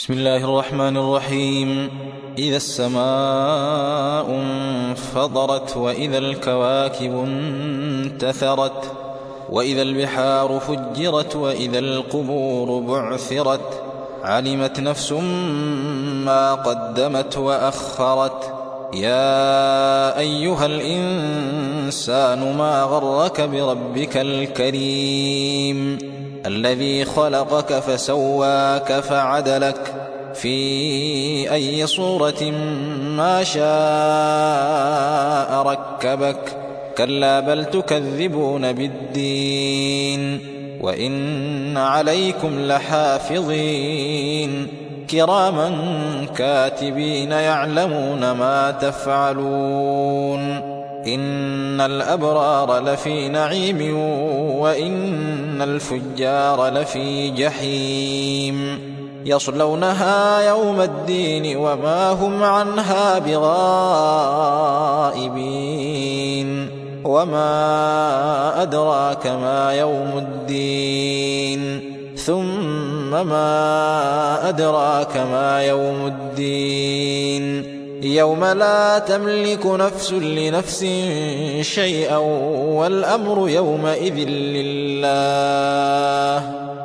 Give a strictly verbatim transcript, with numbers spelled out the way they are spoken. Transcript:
بسم الله الرحمن الرحيم. إذا السماء انفطرت وإذا الكواكب انتثرت وإذا البحار فجرت وإذا القبور بعثرت علمت نفس ما قدمت وأخرت. يا أيها الإنسان ما غرك بربك الكريم الذي خلقك فسواك فعدلك في أي صورة ما شاء ركبك. كلا بل تكذبون بالدين وإن عليكم لحافظين كراما كاتبين يعلمون ما تفعلون. إن الأبرار لفي نعيم وإن الفجار لفي جحيم يصلونها يوم الدين وما هم عنها بغائبين. وما أدراك ما يوم الدين ثم ما أدراك ما يوم الدين يوم لا تملك نفس لنفس شيئا والأمر يومئذ لله.